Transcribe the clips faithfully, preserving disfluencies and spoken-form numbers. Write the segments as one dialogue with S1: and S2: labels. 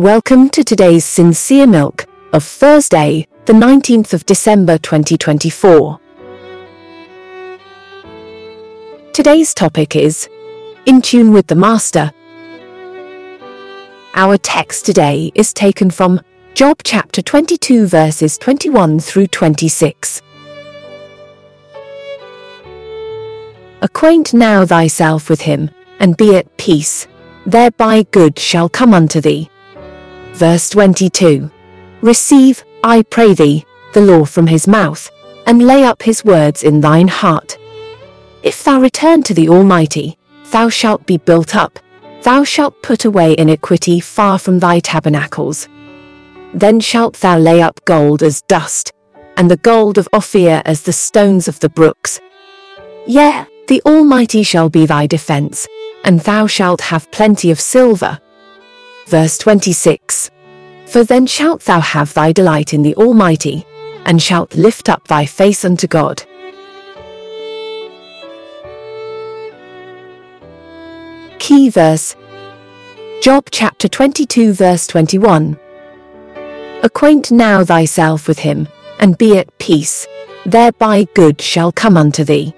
S1: Welcome to today's Sincere Milk of Thursday, the nineteenth of December twenty twenty-four. Today's topic is In Tune with the Master. Our text today is taken from Job chapter twenty-two verses twenty-one through twenty-six. Acquaint now thyself with him, and be at peace, thereby good shall come unto thee. Verse twenty-two. Receive, I pray thee, the law from his mouth, and lay up his words in thine heart. If thou return to the Almighty, thou shalt be built up, thou shalt put away iniquity far from thy tabernacles. Then shalt thou lay up gold as dust, and the gold of Ophir as the stones of the brooks. Yea, the Almighty shall be thy defense, and thou shalt have plenty of silver. Verse twenty-six. For then shalt thou have thy delight in the Almighty, and shalt lift up thy face unto God. Key verse. Job chapter twenty-two verse twenty-one. Acquaint now thyself with him, and be at peace, thereby good shall come unto thee.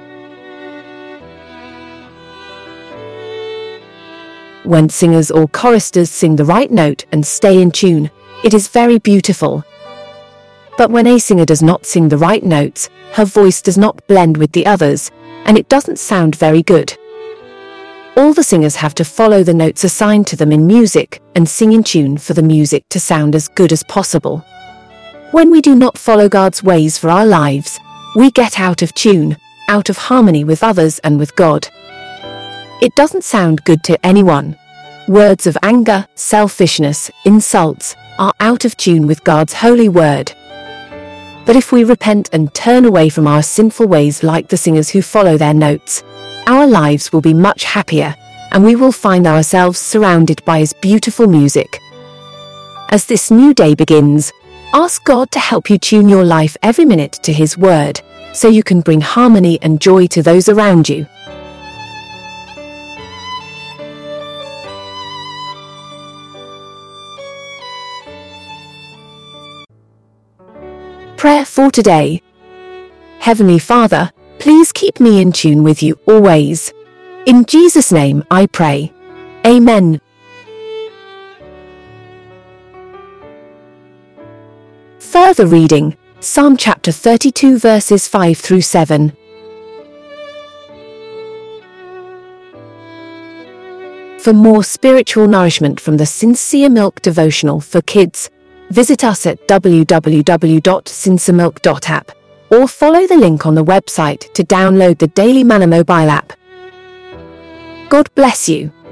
S1: When singers or choristers sing the right note and stay in tune, it is very beautiful. But when a singer does not sing the right notes, her voice does not blend with the others, and it doesn't sound very good. All the singers have to follow the notes assigned to them in music and sing in tune for the music to sound as good as possible. When we do not follow God's ways for our lives, we get out of tune, out of harmony with others and with God. It doesn't sound good to anyone. Words of anger, selfishness, insults are out of tune with God's holy word. But if we repent and turn away from our sinful ways like the singers who follow their notes, our lives will be much happier, and we will find ourselves surrounded by His beautiful music. As this new day begins, ask God to help you tune your life every minute to His word, so you can bring harmony and joy to those around you. Prayer for today. Heavenly Father, please keep me in tune with you always. In Jesus' name I pray. Amen. Further reading, Psalm chapter thirty-two verses five through seven. For more spiritual nourishment from the Sincere Milk devotional for kids, visit us at w w w dot sincere milk dot app or follow the link on the website to download the Daily Manna mobile app. God bless you.